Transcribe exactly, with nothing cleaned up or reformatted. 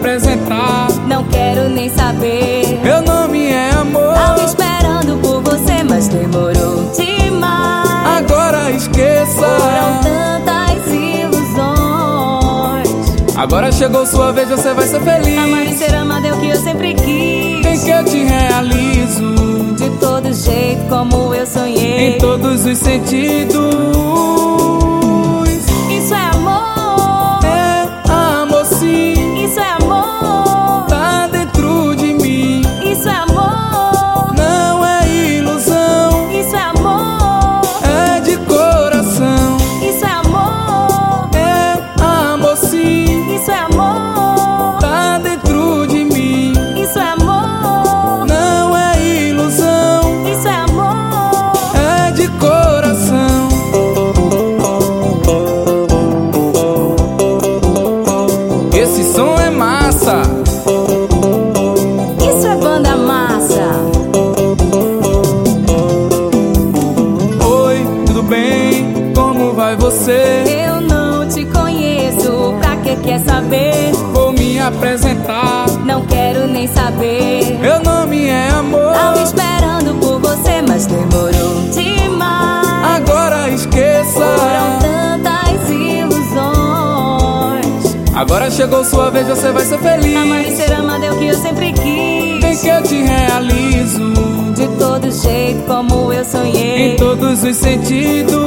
apresentar. Não quero nem saber. Meu nome é amor. Tava esperando por você, mas demorou demais. Agora esqueça. Foram tantas ilusões. Agora chegou sua vez, você vai ser feliz. Amar e ser amada é o que eu sempre quis. Vem que eu te realizo de todo jeito como eu sonhei, em todos os sentidos. Isso é amor. É amor sim. Isso é amor. Tá dentro de mim. Isso é amor. Não é ilusão. Isso é amor. É de coração. Isso é amor. É amor sim. Isso é amor. Tá dentro de mim. Isso é amor. Não é ilusão. Isso é amor. É de coração. Esse som é massa. Isso é banda massa. Oi, tudo bem? Como vai você? Eu não te conheço, pra que quer saber? Vou me apresentar. Não quero nem saber. Meu nome é amor. Tava esperando por você, mas demorou demais. Agora esqueça. Foram tantas ilusões. Agora chegou sua vez, você vai ser feliz. Amar e ser amada é o que eu sempre quis. Vem que eu te realizo de todo jeito como eu sonhei, em todos os sentidos.